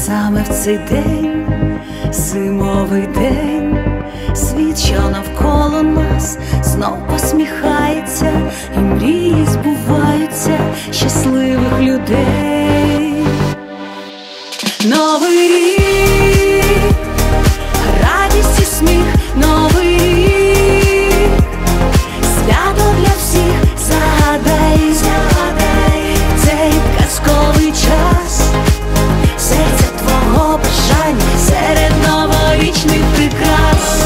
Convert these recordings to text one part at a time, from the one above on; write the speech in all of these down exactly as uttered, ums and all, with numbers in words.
саме в цей день, зимовий день, світ, що навколо нас, знов посміхається, і мрії збуваються щасливих людей. Новий рік, радість і сміх, новий рік, свято для всіх, загадай, загадай цей казковий час, серця твого бажання серед новорічних прикрас.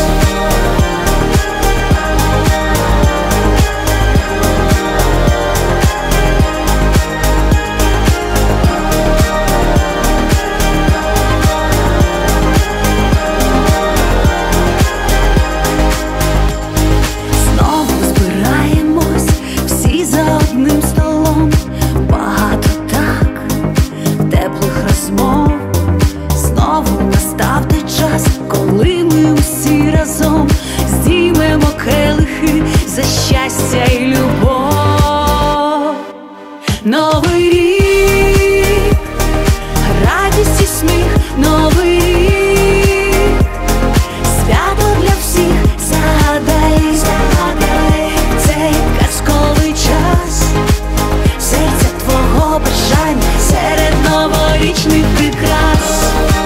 Коли ми усі разом здіймемо келихи за щастя і любов. Новий рік, радість і сміх, новий рік, свято для всіх, загадай, загадай цей казковий час, серця твого бажання серед новорічних прикрас.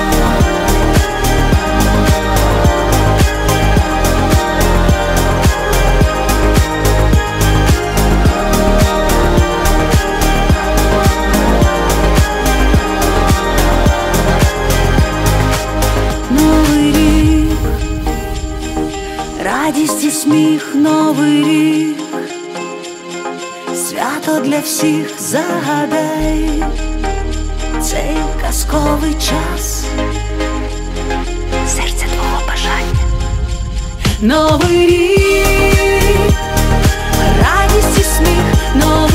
Радість і сміх, новий рік, свято для всіх, загадай цей казковий час, серця твого бажання. Новий рік, радість і сміх, новий рік.